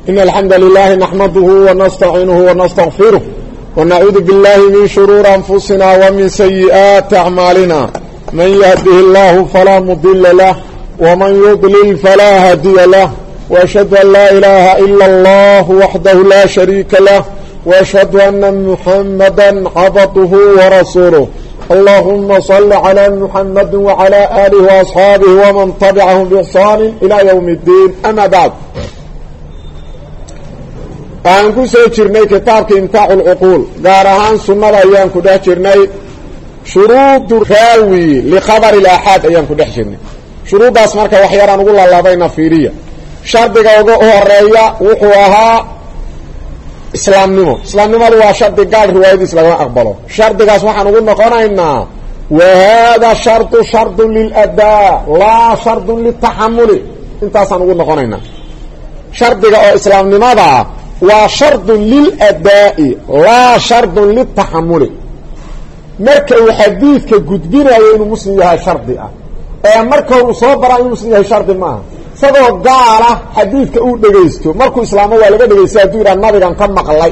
إن الحمد لله نحمده ونستعينه ونستغفره ونعوذ بالله من شرور أنفسنا ومن سيئات أعمالنا من يهده الله فلا مضل له ومن يضلل فلا هادي له وأشهد أن لا إله إلا الله وحده لا شريك له وأشهد أن محمدا عبده ورسوله اللهم صل على محمد وعلى آله وأصحابه ومن تبعهم بإحسان إلى يوم الدين أما بعد aan ku soo jirnay kitaabka imtaaxul uquul gaar ahaan sunnada ayaan ku dhex jirnay shuruudu raawi li khabar al ahad ayaan ku dhex jirnay shuruudaas marka wax yaraan ugu laalaabayna fiiriya shardiga ugu horeeya wuxuu ahaa islaamnimadu waa shardi gaal riwaayadiis laga aqbalo shardigaas waxaan ugu noqonaynaa wa hada shartu lil adaa la shartu lit tahammul intaasaan ugu noqonaynaa shardiga oo islaamnimada waa shard lilأdaaءi laa shard lلtaxamuli marka uu xadiidka gudbinayo inuu muslim yahay shardi ah ee marka uu soo baraa inuu muslim yahay shardi maaha isagoo gaala xadiidka uu dhegaysto markuu islaamo waa laga dhegaysta hadduu yidhaha nabigan ka maqlay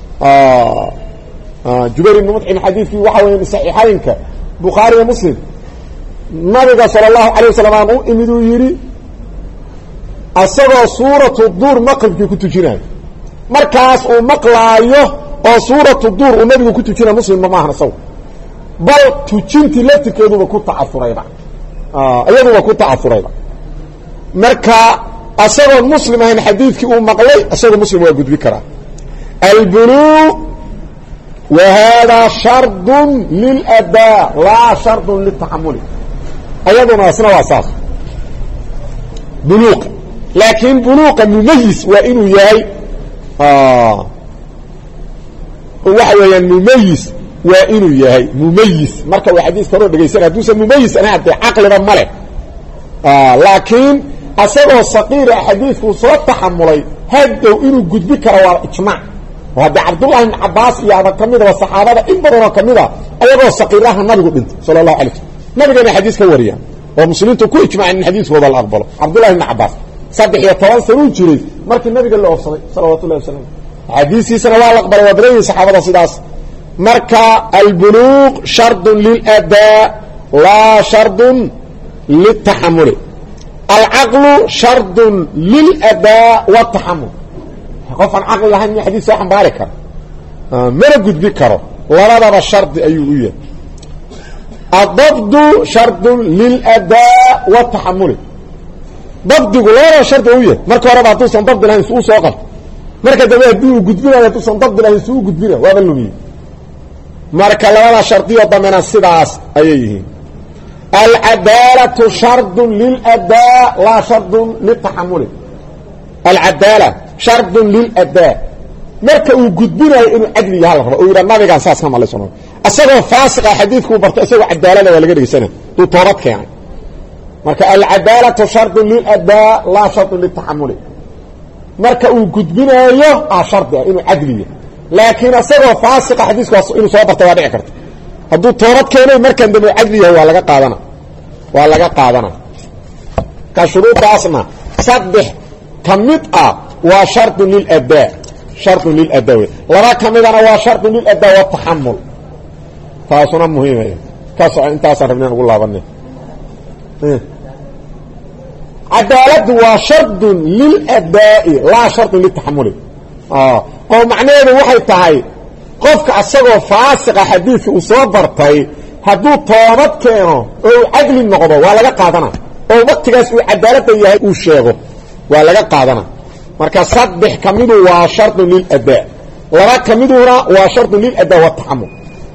jubayr ibn mudcim xadiidkii waxa weya saxiixaynka bukhaari iyo muslim nabiga salى الlahu عalيه wasalam aan u imid uu yidhi asagoo suuratu duur maqribkii ku tujinayo markaas uu maqlaayo oo suuratu duur uu nabigu ku tujina muslimma maahan isagu bal tujintii laftirkeeduba ku ta'afurayba iyaduba ku ta'afurayba marka asagoo muslim ahayn xadiidkii uu maqlay asagoo muslim waa gudbi karaa albuluuq wa hada shardun liladaa laa shardun liltaxamuli iyaduna asna waa saas buluuqa laakiin buluuqa mumayis waa inuu yahay waxa weeyaan mumayis waa inuu yahay mumayis marka uu xadiiska hore dhegeysanay hadduusan mumayis ana hadee caqliba male laakiin asagoo saqiira xadiidku soo taxamulay haddow inuu gudbi karo waa ijmaac oo haddii cabdullahi ibn cabbaas iyo aba ka mida waa saxaabada in badanoo ka mida ayagoo saqiiraha nabigu dhintay sala allahu alay wasalam nabigana xadiis ka wariya oo muslimiintu ku ijmaaceen in xadiiskooda la aqbalo cabdullahi ibn cabbaas 13 sano jiray markii nabiga la oofsaday sallallahu alayhi wasallam hadiisiisana waa la aqbalay wadreeyay saxaabada sidaas marka albuluq shardun lil adaa la shardun lit tahammul alaqlu shardun lil adaa wa tahammul qofan aqli lahayn hadiis waxan baarika mara gudbi karo labadaba shardi ayuu u yahay adabdu shardun lil adaa wa tahammul dabdigu labada shardi u yahay marka hore hadduusan dabdi lahayn suu soo qabto marka dambe haddii uu gudbinayo hadduusan dabdi lahayn suu gudbina waaba lumiye marka labada shardiyo dambena sidaas ayay yihiin alcadaalatu shardun liladaa laa shardun liltaxamuli alcadaala shardun liladaa marka uu gudbinayo inuu cadli yaha la rabo oo yidha nabigaan saas ka maqlaysan isagoo faasiqa xadiidkuu barto isagoo cadaalada waa laga dhegaysana duu toobad keenay marka alcadaalatu shardun liladaa laa shardun liltaxamuli marka uu gudbinaayo shardi ah inuu cadliya laakiin isagoo faasiqa xadiiskaas inuu soo barta waa dhici karta hadduu toobad keenay markan dambe cadli yahay waa laga qaadana ka shuruudaasna saddex ka mid ah waa shardun liladaa wey laba ka midana waa shardun liladaa wataxamul taasuna muhiimaya ka soco intaasaan rabneen ugu laabanay cadaaladu waa shardun liladaa'i laa shardun liltaxamuli oo macnaheedu waxay tahay qofka asagoo faasiqa xadiidka uu soo bartay hadduu toobad keeno oo uu cadli noqdo waa laga qaadana oo waqtigaas uu cadaalada yahay uu sheego waa laga qaadana marka saddex ka midu waa shardun liladaa laba ka miduna waa shardun liladaa wataxamul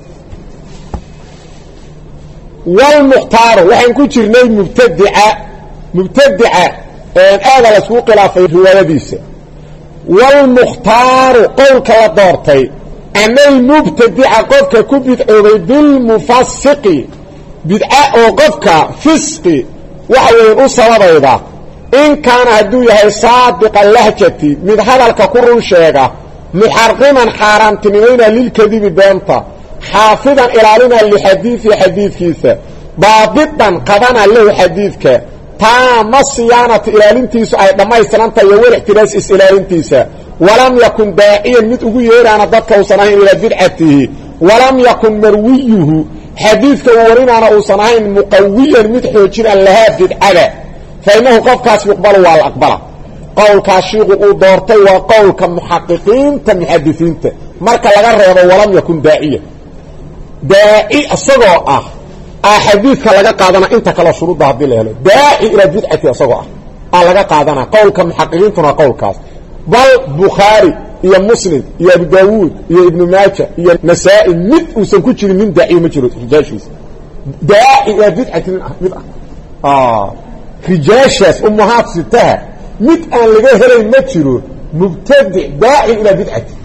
walmuxtaaru waxaan ku jirnay mubtadica aada la isku khilaafay riwaayadiisa walmukhtaaru qowlka la doortay anay mubtadica qofka ku bidcoobay bilmufasiqi bidca oo qofka fisqi waxa weeye u sababayda in kaana hadduu yahay saadiqa lahjati mid hadalka ku run sheega muxarriman xaaraantinimayna lilkadibi beenta xaafidan ilaalina lixadiidi xadiidkiisa baabitan qabana lahu xadiidka taama siyaanata ilaalintiisu ay dhammaystirantahay iyo walixtiraas is-ilaalintiisa walam yakun daaciyan mid ugu yeeraana dadka uusan ahayn ilaa bidcatihi walam yakun marwiyuhu xadiidka uu warinaana uusan ahayn muqawiyan mid xoojinaan lahaa bidcada fa innahu qofkaas yuqbalu waa la aqbala qowlkaas shiiku uu doortay waa qowlka muxaqiqiinta muxadisiinta marka laga reebo walam yakun daaciya daaci isagoo ah xadiidka laga qaadana inta kale shuruudda haddii la helo daaci ilaa bidcati isagoo ah laga qaadana qowlka muxaqiqiintuna waa qowlkaas bal bukhaari iyo muslim iyo abu daawuud iyo ibnu maaja iyo nasaa-i mid uusan ku jirin nin daaciyo ma jiro rijaashiisa daaci ilaa bidcati mid ah rijaashaas ummahaat sitaha mid aan laga helayn ma jiro mubtadic daaci ilaa bidcati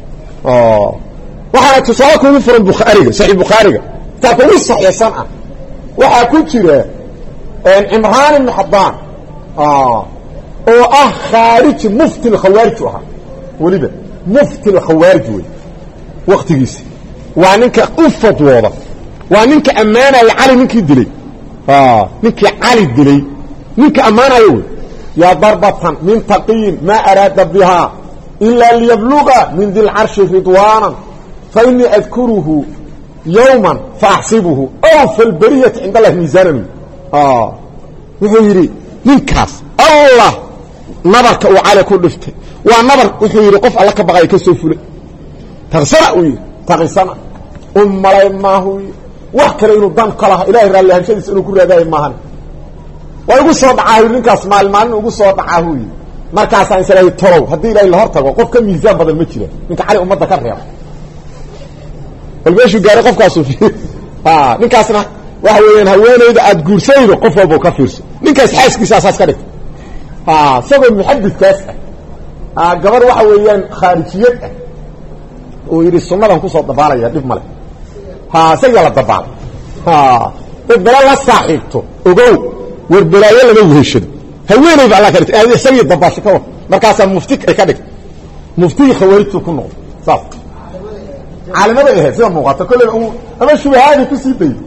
waxaana tusaale kugu furan bukhaariga saxiix bukhaariga taa kugu saxiixsan ah waxaa ku jira cimraan ibn xabbaan oo ah khaariji mufti lkhawaarij ahaa weliba mufti lkhawaarij wey waktigiisi waa ninka u fadwooda waa ninka ammaanaya cali ninkii dilay ninkii cali dilay ninka ammaanayo wey yaa darbatan min taqiyin maa araada bihaa ilaa liyabluga min di lcarshi ridwaanan fa inii adkuruhu yowman faaxsibuhu ow falberiyati cind allahi miisaanan wuxuu yidhi ninkaas allah nabarka uu cali ku dhiftay waa nabar wuxuu yidhi qof alla ka baqaya ka soo fulay taqsana uu yidhi taqisana u malay maahu yidhi wax kale inuu dan ka laha ilahay raalli ahaanshadiisa inuu ku raadaayo maahan waa igu soo dhacaahu ninkaas maalin ugu soo dhacaahu yidhi markaasaan is ilahay tolow haddii ilahay la hor tago qof ka miisaan badan ma jira ninka cali ummadda ka reeba bal meeshuu gaaray qofkaasu ninkaasna waxa weeyaan haweenayda aad guursaydo qof walba ka fiirso ninkaas xaaskiisa asaas ka dhigta isagoo muxadidkaas ah gabar waxa weeyaan khaarijiyad ah oo yidhi sunnadan kusoo dabaalaya dhib male isagaa la dabaalay dad bala la saaxiibto ogow war balaayo lama weheshado haweenayba alla ka dhigta isagii dabaasho ka war markaasaa mufti ay ka dhigta muftigii khawaarijtu ku noqdo saas caalimada ahayd sida muuqata kolleyba ama shubahaadii ku sii dayay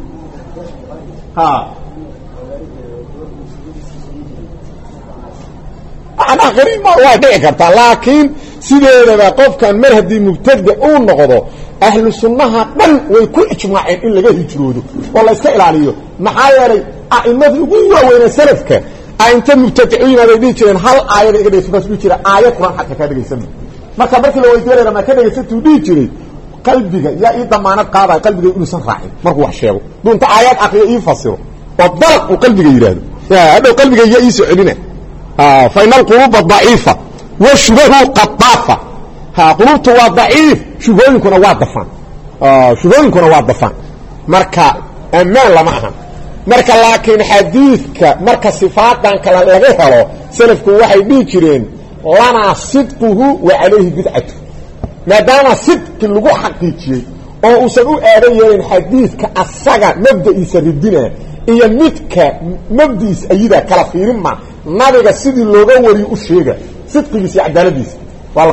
macnaha qariib ma waa dhici kartaa laakiin sideedaba qofkan mar haddii mubtadic uu noqdo ahlu sunnaha dhan way ku ijmaaceen in laga hijroodo oo la iska ilaaliyo maxaa yeelay a'immadii ugu waaweynee salafka inta mubtadicu yimaaday dhihi jireen hal aayada iga dhegeyso kaas dhihi jira aayad quraan xataa kaa dhegaysanma marka markii la weydiinayna ma ka dhegaysantuu dhihi jiray qalbiga yaa ii damaanad qaadaya qalbiga inuusan raacin markuu wax sheego dunta aayad aqriyo ii fasiro oo dalaq uu qalbiga yidhaahdo hadhow qalbiga yaa ii soo celina fa ina alquluuba daciifa wa shubahu qadaafa quluubtu waa daciif shubhooyinkuna waa dafaan marka ammaan lama ahan marka laakiin xadiidka marka sifaadan kale laga helo salafku waxay dhihi jireen lanaa sidquhu wa calayhi bidcatu maadaama sidqi lagu xaqiijiyey oo uusan u aadan yeelin xadiidka asaga mabda'iisa ridina iyo midka mabdi'iisa ayida kala fiirin ma nabiga sidii looga wariyo u sheega sidqigiisa iyo cadaaladiisa waa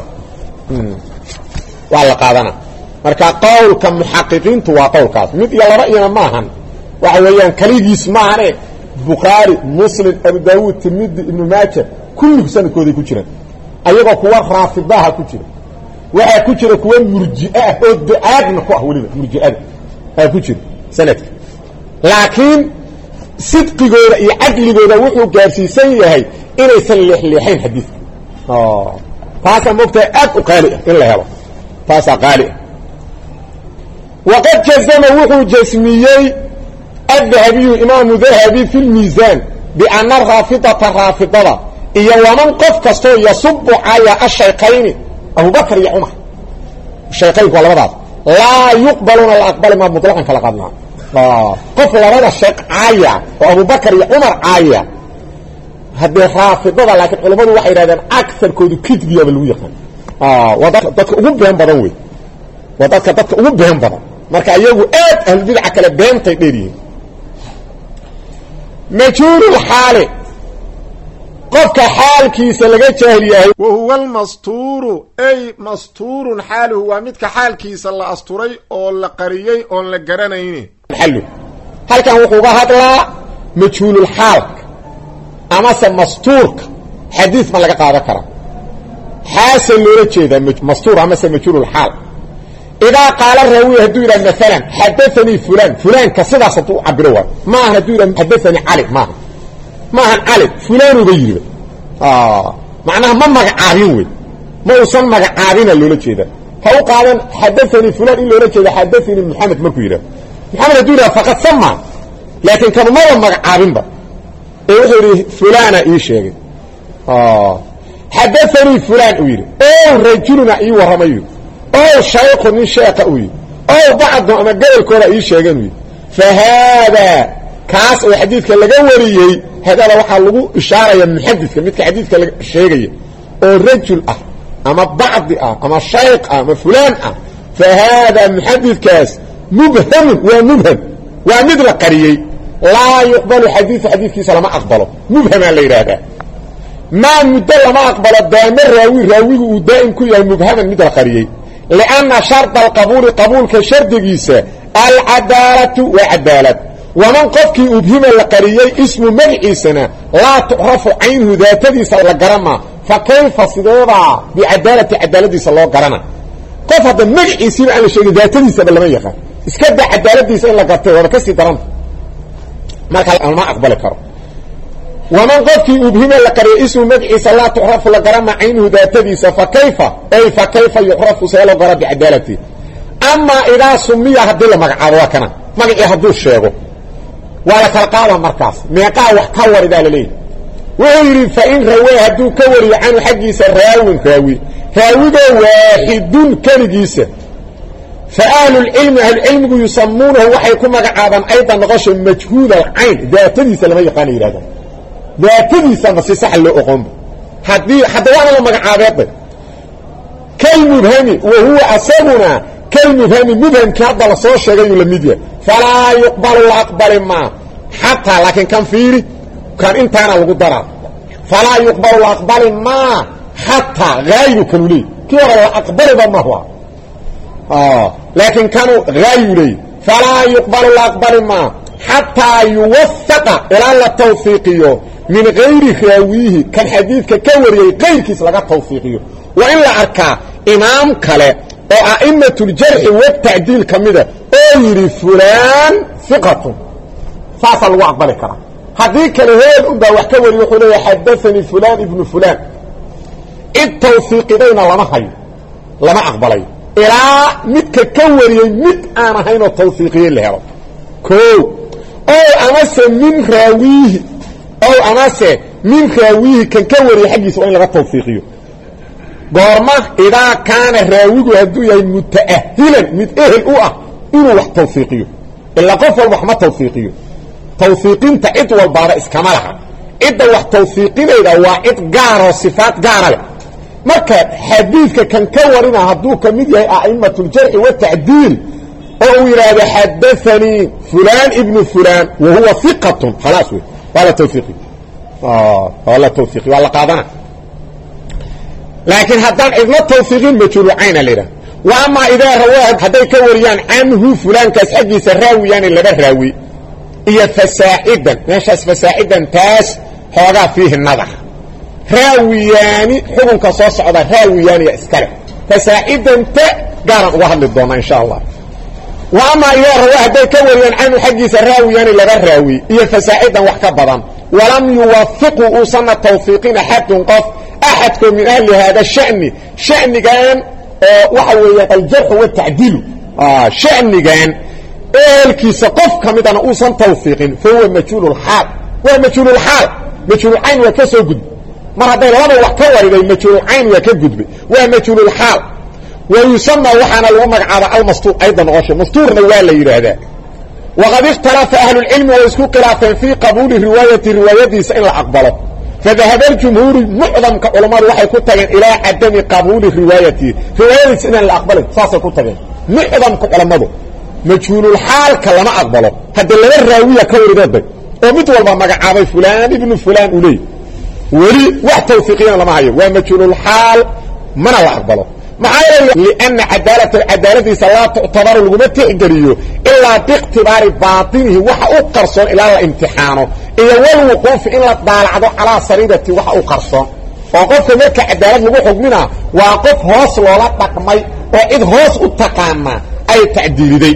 la qaadana marka qowlka muxaqiqiintu waa qowlkaas mid iyo laba iyana maahan waxa weeyaan kaligiis maahane bukhaari muslim abu daawuud tirmidi ibnu maaja kulligu sanadkooday ku jiraan ayagoo kuwa raafidaha ku jira waxaa ku jira kuwa murji'ah oo ducaadna ku ah weliba murji'ada aa ku jira sanadka laakiin sidqigooda iyo cadligooda wuxuu gaarsiisan yahay inaysan leexleexayn xadiidka taasaa moogtahay aad u qaali ah in la helo taasaa qaali ah waqad jazama wuxuu jasmiyey الذهبي إمام ذهبي في الميزان بأن الرافضة الرافضة إيا ومن قف كستو يصب على الشيخين أبو بكر يا عمر الشيخين ولا بضع لا يقبلون الأقبال ما مطلقا كالقدنا قف لبدا الشيخ عاية وأبو بكر يا عمر عاية هذه الرافضة لكن علماء واحد هذا أكثر كودو كتبية بالويقا وضعك أقوم بضوي وضعك أقوم بهم بضو marka iyagu aad ahlu bidca kala beentay dheeriin majhuulul xaal qofka xaalkiisa laga jaahil yahay wa huwa al-mastuuru ay mastuurun xaaluhu waa midka xaalkiisa la asturay oo la qariyay oo la garanaynin xallu halkan wuxuu ga hadlaa majhuulul xaal amase mastuurka xadiis ma laga qaadan karaa xaasa loola jeedaa mastuur amase majhuulul xaal idaa qaala raawi hadduu yidhaha maalan xadaanii fulaan fulaanka sidaas hadduu cabiro waayo ma ahan hadduu yidhaha xadaanii cali maahan cali fulaanuga yidhiba macnaha ma magacaabin wey ma uusan magacaabina loola jeedaa ha u qaadan xadaanii fulaan in loola jeeda xadaanii maxamed markuu yidhaha maxamed hadduu yidhaha faqad sama laakiin kanu maba magacaabinba ee wuxuu yidhi fulaana ii sheegay xadaanii fulaan uu yidhi o rajuluna ii warramay yidhi o shayku nin sheeka uu yidhi o bacdu ama gobolkooda ii sheegeen uu yidhi fa haadaa kaas oo xadiidka laga wariyey hadaada waxaa lagu ishaaraya muxadidka midka xadiidka sheegaya oo rajul ah ama bacdi ah ama shayk ah ama fulaan ah fa haadaa muxadidkaas mubhamun waa mubham waa mid la qariyey laa yuqbalu xadiiu xadiidkiisa lama aqbalo mubhamaa la yidhaahdaa maa muddo lama aqbalo daame raawigu uu daa'im ku yahay mubhaman mid la qariyey lianna sharda alqabuuli qabuulka shardigiisa alcadaalatu waa cadaalad waman qofkii ubhima la qariyey ismu magaciisana laa tucrafu caynhu daatadiisa la garanaa fa kayfa sideedaa bicadaalati cadaaladiisa loo garana qof hadda magaciisiiba aan la sheegin daatadiisaba lama yaqaan iska da cadaaladiisa in la gartay waaba kasii daranta marka lama aqbali karo waman qofkii ubhima la qariyey ismu magaciisa laa tucrafu la garana caynhu daatadiisa fa kayfa yucrafu see loo gara bicadaalati amaa idaa sumiya haddii la magacaabo waa kana magacii hadduu sheego waa la kala qaada markaas meeqaa wax ka waridaa laleeyahy wuxuu yidhi fain rawaa hadduu ka wariyo canhu xaggiisa raawi raawigoo waaxidun keligiisa fa ahlulcilmi ahlucilmigu yusamuunahu waxay ku magacaabaan aydan noqosha majhuul alcayn daatadiisa lama yaqaana yidhahdaan daatadiisana si saxa loo oqoonba hadda waana la magacaabeedba kalmubhami wa huwa asaguna kalmubhami mubhamkii hadda la soo sheegayuu la mid yahay falaa yuqbalu la aqbali maa xataa laakiin kan fiiri kan intaana lagu daraa falaa yuqbalu la aqbali maa xataa haayigu kanuu leey kii hore la aqbaliba mahwa laakiin kanuu haayigu leey falaa yuqbalu la aqbali maa xataa yuwasaqa ilaa la tawfiiqiyo min gayri raawiyihi kan xadiidka ka wariyey kayrkiis laga tawfiiqiyo waa in la arkaa imaam kale oo a'immatuljarxi watacdiil ka mida oo yidhi fulaan iqatun saasaa lagu aqbali karaa haddii kale heel unbaa wax ka wariy wuxuu leeyahay xadaanii fulaan ibnu fulaan cid tawfiiqidayna lama hayo lama aqbalayo ilaa midka ka wariyey mid aan ahaynoo tawfiiqiyey la helo amase min raawiihi kan ka wariyey xaggiisa waa in laga tawfiiqiyo goorma idaa kaana raawigu hadduu yahay muta'ahilan mid ehel u ah inuu wax tawfiiqiyo ilaa qof walba wax ma tawfiiqiyo tawfiiqinta cid walbaaba iskama laha cidda wax tawfiiqinayda waa cid gaaroo sifaad gaara leh marka xadiidka kan ka warina hadduu ka mid yahay a'immatuljarxi watacdiil oo uu yidhaahdo xadaanii fulaan ibnu fulaan wa huwa iqatun khalaas wey waa la tawfiiqiy waa la qaadana laakiin haddaan cidna tawfiiqin majhuulu cayna la yidhaha wa amaa idaa rawaa hadday ka wariyaan canhu fulaankaas xaggiisa raawiyaani laba raawi iyo fasaacidan meeshaas fasaacidan taas xoogaa fiihi nadar raawiyaani xukunka soo socda raawiyaaniya iskale fasaacidan ta gaaraan uga hadli doonaa insha allah wa amaa idaa rawaa hadday ka wariyaan canhu xaggiisa raawiyaani laba raawi iyo fasaacidan wax ka badan walam yuwafiqu uusanna tawfiiqin axadun qof axadkoo min ahli haada shani shanigan oo waxa weeyaan aljarxu watacdiilu shanigan eelkiisa qof ka midana uusan tawfiiqin fa huwa majhuululxaal waa majhuululxaal majhuululcayn waa ka soo gudbay mar hadday labada wax ka wariday majhuululcayn waa ka gudbay waa majhuululxaal wa yusamaa waxaana lagu magacaaba almastuur ayda noqosha mastuurna waa la yidhaahdaa waqad ikhtalafa ahlulcilmi way isku khilaafeen fii qabuuli riwaayati riwaayadiisa in la aqbalo fadahaba aljumhuuru mucdamka culammadu waxay ku tageen ilaa cadami qabuuli riwaayatihi riwaayadiisa inaan la aqbalin saasay ku tageen mucdamka culammadu majhuululxaalka lama aqbalo haddii laba raawiya ka warideedbay oo mid walba magacaabay fulaan ibnu fulaan uu leey weli wax tawfiiqiyana lama hayo waa majhuululxaal mana la aqbalo لأن cadaaladiisa laa tuctabaru laguma tixgeliyo ilaa biاktibaari baطinihi waxa u qarsoon ilaa la imtixaano iyo walwuquufi in la daalacdo calaa sariirati waxa u qarsoon oo qofka marka cadaalad lagu xugmina waa qof hoos loola dhaqmay oo cid hoos u taqaana ay tacdiiliday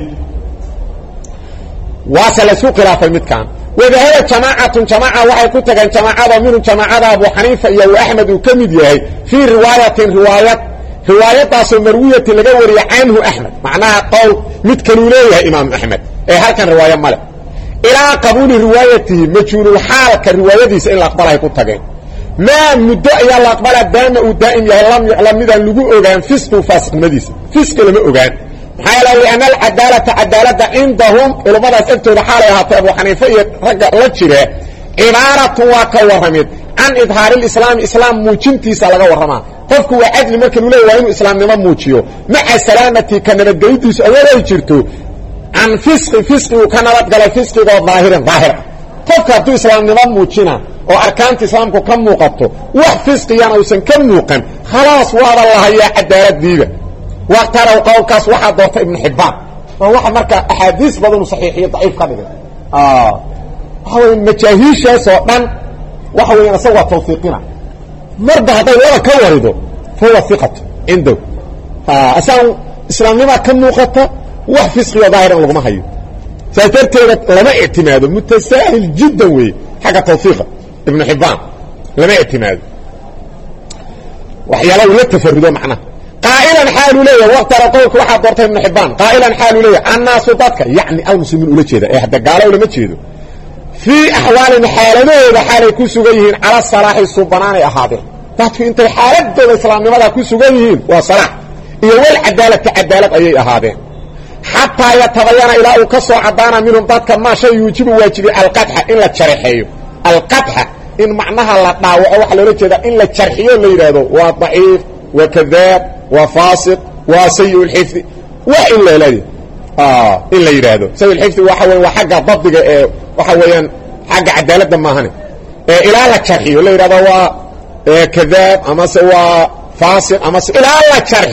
waase laysku khilaafay midkan wadahaba jamaacatun jamaaca waxay ku tageen jamaacada minhu jamaacada abu xaniifa iyo axmed uu ka mid yahay fii riwaayatin riwaayadaasoo marwiyatin laga wariye canhu axmed macnaha qowl mid kaluu leeyahay imaamu axmed ee halkan riwaayo male ilaa qabuuli riwaayatihi majhuululxaalka riwaayadiisa in la aqbalahay ku tageen maa muddo ayaa la aqbalaa daama uu daa'im yahay lam yuclam midaan lagu ogaan fisqu faasiqnimadiisa fisqi lama ogaan maxaa yeele lianna alcadaalata cadaaladda cindahum culummadaas agtooda xaalay ahaatay abu xaniifa iyo ragga la jire cibaaratun waa ka warramid can idhaari lislaami islaam muujintiisa laga warramaa qofku waa cadli marka lu leey waa inuu islaamnimo muujiyo maca salaamati ka nabadgelidiisu ayadoo jirto can fisqigu ka nabadgalay fisqigoo daahirin daahir ah qofka hadduu islaamnimo muujina oo arkaanta islaamku ka muuqato wax fisqigana uusan ka muuqan khalaas waaba lahayaa cadaaladiiba waqtaraw qowlkaas waxaa doorta ibnu xibbaan waa waxa marka axaadiis badanu saxiixiyo daciif ka dhigay waxa weya majaahiishaas oo dhan waxa weeyaan isaga waa tawfiiqina marba hadday laba ka warido fahuwa iqatu cindahu asaga islaamnimaa ka muuqata wax fisqigo daahiran laguma hayo saas darteeda lama ictimaado mutasaahil jiddan weeye xagga tawfiiqa ibnu xibbaan lama ictimaado waxyaala uu la tafarudo macnaha qaa'ilan xaaluu leeyahay waqtara qowlka waxaa doortay ibnu xibbaan qaa'ilan xaaluu leeyahay annaasu dadka yacni almuslimiin ula jeeda ee hadda gaalo lama jeedo fii axwaalin xaaladooda xaalay ku sugan yihiin cala salaaxi subanaanay ahaadeen dadku intay xaaladooda islaamnimada ku sugan yihiin waa salaax iyo walcadaalati cadaalad ayay ahaadeen xataa yatabayana ilaa uu ka soo caddaana minhum dadka maa shay yuujibu waajibiy alqadxa in la jarxeeyo alqadxa in macnaha la dhaawaco waxaa loola jeedaa in la jarxiyo la yidhaahdo waa daciif waa kadaab waa faasiq waa sayi lxifdi wax in in la yidhaahdo sayi lxifdi waxa weya waa xagga dabdiga ee waxa weeyaan xagga cadaaladda maahane ee ilaa la jarxiyo la yidhahdo waa kadaab amase waa faasiq amase ilaa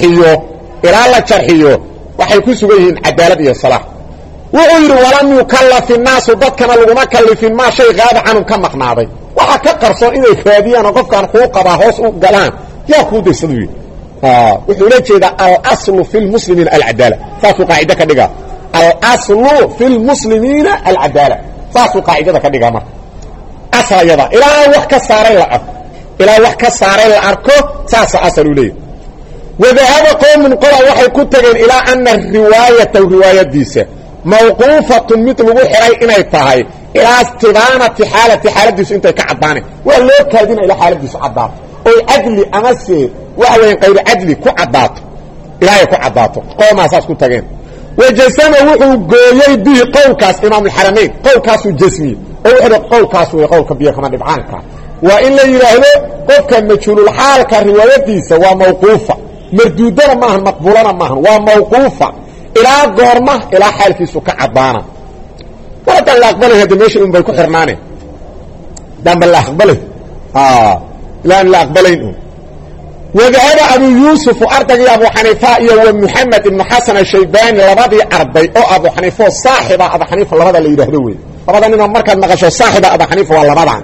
la jarxiyo waxay ku sugan yihiin cadaalad iyo salaax wuxuu yidhi walam yukallafi الnaasu dadkana laguma kalifin maa shay qaaba canhum ka maqnaaday waxa ka qarsoon inay raadiyaan oo qofkaan kuu qabaa hoos u galaan yaa kuu daysadu yidhi wuxuu la jeedaa alaslu fi lmuslimiina alcadaala saasuu qaacida ka dhigaa alaslu fi lmuslimiina alcadaala saasuu qaacidada ka dhigaa marka asaayada ilaa wax ka saaray la arko saasa asaluu leeyahy wadahaba qowmun qola waxay ku tageen ilaa ana riwaayatahu riwaayadiisa mawquufatun mid lagu xiray inay tahay ilaa istibaanati xaaladiisu intay ka caddaaneen waa loo kaadina ilaa xaaladiisu caddaato oy cadli amase waxa weya qayru cadli ku caddaato ilaahay ku caddaato qoomaa saas ku tageen wajasama wuxuu gooyey bihi qowlkaas imaamulxaramayn qowlkaasuu jasmiyey oo wuxuu qowlkaas wey qowlka biyo kama dhibcaanka waa in la yidhaahdo qofka majhuululxaalka riwaayadiisa waa mawquufa marduudana maahan maqbuulana maahan waa mawquufa ilaa goorma ilaa xaalkiisu ka caddaana war haddaan la aqbalay hadda meesha un bay ku xirnaane haddaan ba la aqbalay ilaa an la aqbalayn un wadahaba abu yuusuf ardaygii abu xaniifa iyo wa muxamed ibnu xasan ashaybani labadii arday oo abu xaniifo saaxiba abu xaniifa labada la yidhaahdo wey labada ninoo markaad maqasho saaxiba abu xaniifa waa labadan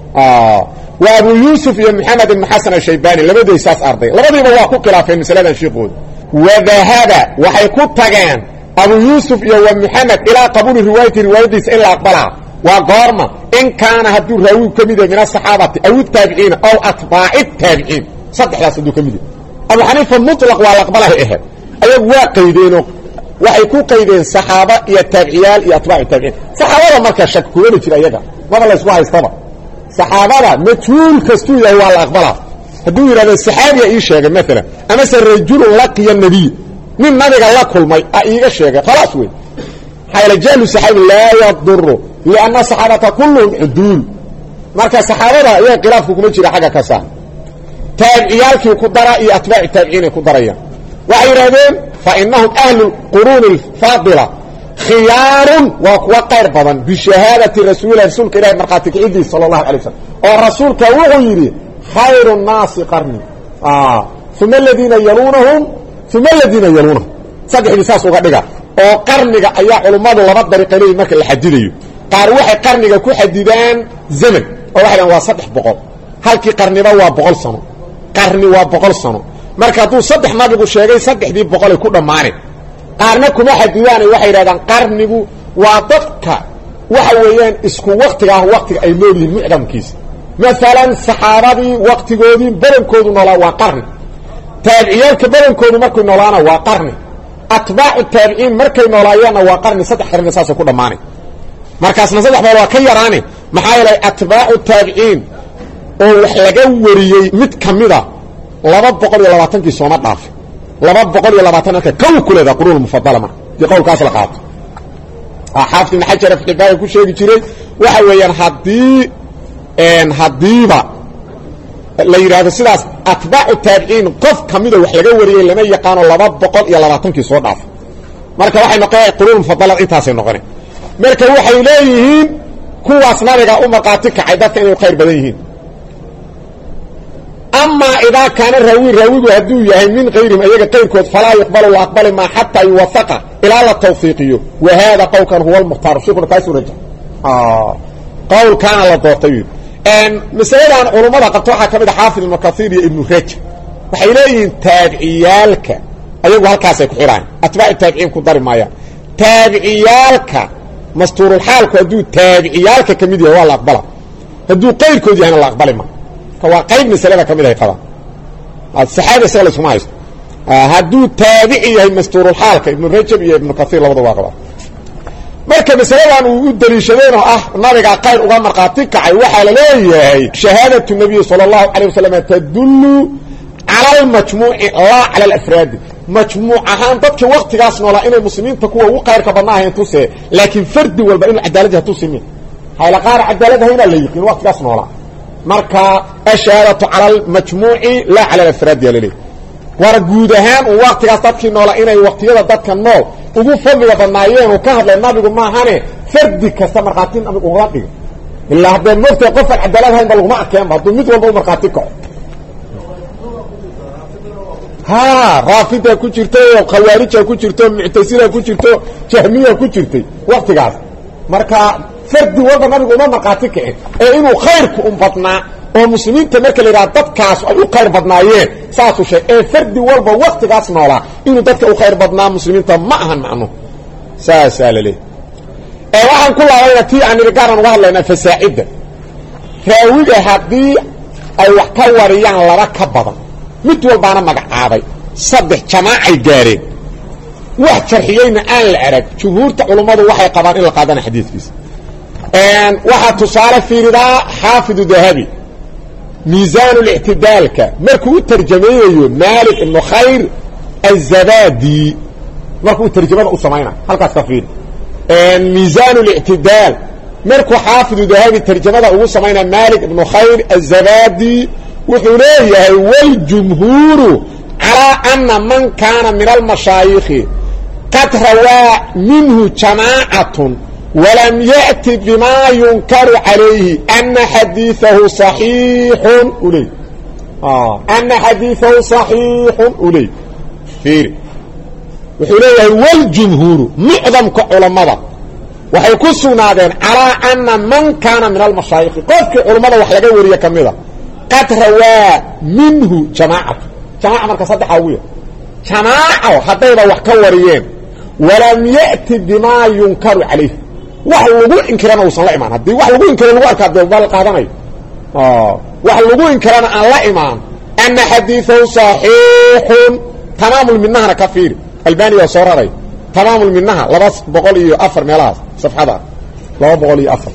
waa abu yuusuf iyo moxamed ibnu xasan ashaybani labaday saas arday labadiiba waa ku khilaafeen masaladan shiiqooda wadahaba waxay ku tageen abu yuusuf iyo wa moxamed ilaa qabuuli riwaayati riwaayadiisa in la aqbalaa waa goorma in kaana hadduu raawigu ka mid yahay min asaxaabati aw itaabiciina aw atbaaci taabiciin saddexdaas hadduu ka mid yahay abu xaniifa mutlaq waa la aqbalahay ahayd ayagu waa qaydeenoo waxay ku qaydeen saxaaba iyo taabiciyaal iyo atbaaci taabiciin saxaabada marka shak kuweli jira iyaga maba la ysku haystaba saxaabada majhuul kastuu yahay waa la aqbalaa hadduu yidhahdo saxaabiya ii sheegay maalan amase rajulun laqiya nabiy nin nabiga la kulmay a iiga sheegay khalaas wey maxaa jahlu saxaabi laa yaduru lianna saxaabata kulluhum cuduul marka saxaabada iyaga khilaafku kuma jira xagga kasa taabiciyaalkii ku dara iyo atbaaci taabiciinay ku darayaan waxay yidhahdeen fa inahum ahlu quruuni alfaadila khiyaarun waa kuwa qayr badan bishahaadati rasuulilah rasuulka ilahi markhaati kicidiis sala allahu alay wasalam oo rasuulka wuxuu yidhi khayru nnaasi qarni uma aladiina yaluunahum uma aladiina yaluunahum saddexdii saas uga dhiga oo qarniga ayaa culummadu laba dariiqa leeyihin marka la xadidayo qaar waxay qarniga ku xadidaan zaman oo waxay dhahan waa 300 halkii qarniba waa 100 sano qarni waa 100 sano marka hadduu saddex nabigu sheegay saddexdii 100 ay ku dhammaaneen qaarna kuma xadidaan waxay yidhahdaan qarnigu waa dadka waxa weeyaan isku waqtiga ay nool yihiin mucdamkiisa maalan saxaabadii waqtigoodii badankoodu noolaa waa qarni taabiciyaalka badankoodu markay noolaana waa qarni atbaacu taabiciin markay noolaayaanna waa qarni saddex qarni saasay ku dhammaanay markaasna saddex boqol waa ka yaraane maxaa yeelay atbaacu taabiciin oo wax laga wariyey mid ka mida 220kii sooma dhaafay 220 halka kow ku leedahay quruun mufadala marka dii qowlkaas la qaato xaafid ibn xajar fiqaha ku sheegi jiray waxa weeyaan hadiiba la yiraahdo sidaas atbaacu taabiciin qof kamida wax laga wariyay lama yaqaano 220kii soo dhaafay marka waxay noqonay quruun mufadala intaas ay noqonay marka waxay leeyihiin kuwaas nabiga u marqaati kacay dadka inay khayr badan yihiin ama idaa kaana raawigu hadduu yahay min qayrihim ayaga qayrkood falaa yuqbalu wa aqbali maa xataa yuwafaqa ilaa la tawfiiqiyo wa haada qowlkan huwa almukhtaar sheikhuna kaasuu raja qowlkaana la doortay masaladan culummada qabta waxaa ka mid a xaafid ibnu kasiir iyo ibnu raja waxay leeyihiin taabiciyaalka ayagu halkaasay ku xidhaan atbaacu taabiciin ku dari maayaan taabiciyaalka mastuurulxaalku hadduu taabiciyaalka ka mid yahay waa la aqbala hadduu qayrkood yahayna la aqbali ma waa qayb masalada kamid ay qabaan saxaabi isaga isma haysto hadduu taabici yahay mastuurulxaalka ibnu rajab iyo ibnu kasiir labada waa qabaan marka masaladan uu u daliishadeen oo ah nabiga qayr uga marqaati kacay waxaa la leeyahay shahaadatu nabiy sallallahu alayhi wasallam tadullu ala al-majmu'i la ala al-afrad majmuuc ahaan dadka waqtigaas noolaa inay muslimiinta kuwa ugu qayrka badnaayeen tuse laakiin fardi walba inuu cadaalad hatu simin hayla qaar cadaalad hayna la yiqiin waqtigaas noolaa marka ashaaratu ala al-majmu'i la ala al-afrad yalili war guud ahaan waqtigaas dadkii noolaa inay waqtiyada dadka nool ugu fadliga badnaayeen oo ka hadlay nabigu ma ahane fardi kasta marqaatin nabigu uga dhigo ilaa hadda moofta qof cadaalad hayn lagu ma arkeen ba mid walba marqaati kaco raafida ku jirto khawaarija ku jirto mu'tasila ku jirto jahmiya ku jirtay waqtigaas marka fardi walba nabigu uma marqaati kicin ee inuu khayrku badnaa oo muslimiinta marka la yiraahdo dadkaas ay u khayr badnaayeen saasu shay ee fardi walba waqtigaas noolaa inuu dadka u khayr badnaa muslimiinta ma ahan macno saasalale ee waxaan ku laabayna tii aan garan uga hadlaynaa fasaa'ida raawiga hadii ay wax ka wariyaan laba ka badan mid walbaana magacaabay saddex jamaacay gaareen wax sharxiyayna aan la arag jumhuurta culimadu waxay qabaan in la qaadana xadiiskiisa waxa tusaale fiiridaa xaafid dahabi ميزان الاعتدال مركو ترجميه مالك بن خير الزبادي مركو ترجمه اسمعنا halkaas ka fiir ميزان الاعتدال مركو حافظ ذهبي ترجمه ugu sameeyna مالك بن خير الزبادي wuxuu leeyahay wal jumhur ala anna man kana min al mashayikh qad rawa minhu jama'atun ولم يأتي بما ينكر عليه أن حديثه صحيح أولي أن حديثه صحيح أولي فير وحوليه والجمهور معظم كعلماء وحيكسوا نادين على أن من كان من المشايخ قد كعلماء وحلقوا وريا كميدا قد روا منه جماعة مركز صدح أوية جماعة حتى يبقى وحكوا وريين ولم يأتي بما ينكر عليه wax lagu inkirana uu san la imaan hadii wax lagu inkirana lagu arkaa dal qaadanay wax lagu inkirana aan la imaan anna hadithu sahih tamamul minnaha kafir albani wa sararay tamamul minnaha 204 meelaas safxada 204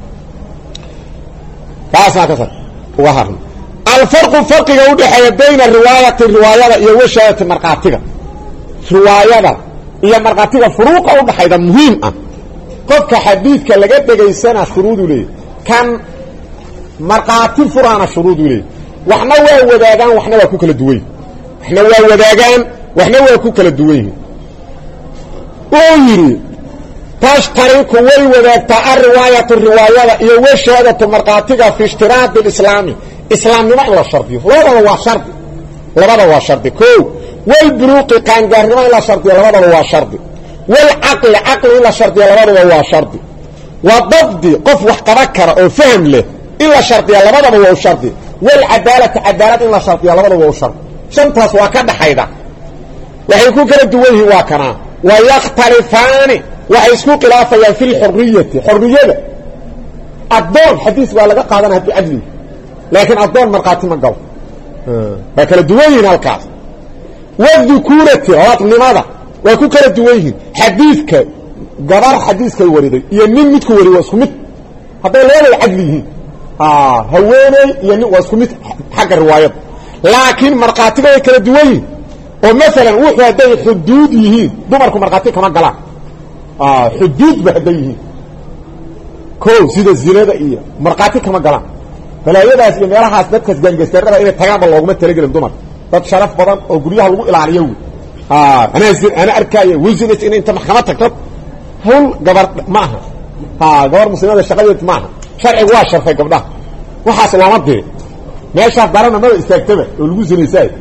taasna ka sar wahan الفرق ودحيا بين الروايه iyo washayat marqaatiga riwaayada iyo marqaatiga furuuqa ودحيا muhiim ah qofka xadiidka laga degaysana shuruud u leeyahay kan marqaati furana shuruud u leeyahay waxna waa wadaagaan waxna waa ku kala duwan waxna waa ku kala duwan oo yiri tashtariku way wadaagtaa riwaayada iyo washahadatu marqaatiga fi ishtiraad al-islaami islaamnimo la shardiyo labadaba waa shardi labada waa shardi ko walburuqi qaangaarnimo ila shardi labada waa shardi والعقل عقل إلا شرطية لبضبه هو شرطي والضبط قف وحقبك كرة أو فهم له إلا شرطية لبضبه هو شرطي والعدالة عدالة إلا شرطية لبضبه هو شرطي شمتاس واكد حيدا وحيكون كلا دويه واكنا ويختلفان وحيسكو خلافيا في الحرية حرية الدون حديث ولا قادنا في عدلي لكن الدون مرقاتي من قول فكلا دويه هالكاس والذكورة لماذا way ku kala duwan yihiin xadiiska gabar xadiiska wariday iyo nin mid ku wariyo isku mid haday leeyahay cadli yihiin haweenay iyo nin waa isku mid xagga riwaayad laakiin marqaatiga way kala duwan yihiin oo mesela wuxuu haday xuduud yihiin dumarku marqaati kama galaan xuduud ba haday yihiin ko sida zinada iyo marqaati kama galaan balaayadaas iyo meelahaas dadka gangastarada inay tagaan looguma talagelin dumar dad sharaf badan oo guryaha lagu ilaaliyo أنا أركاية وزنت إن أنت محكمة تكتب هل قبر معها قبر مسلمة شغلت معها شرع واشر في قبلها وحاصل ومضي ما يشاف دارنا ما يستكتبه والوزن يسايد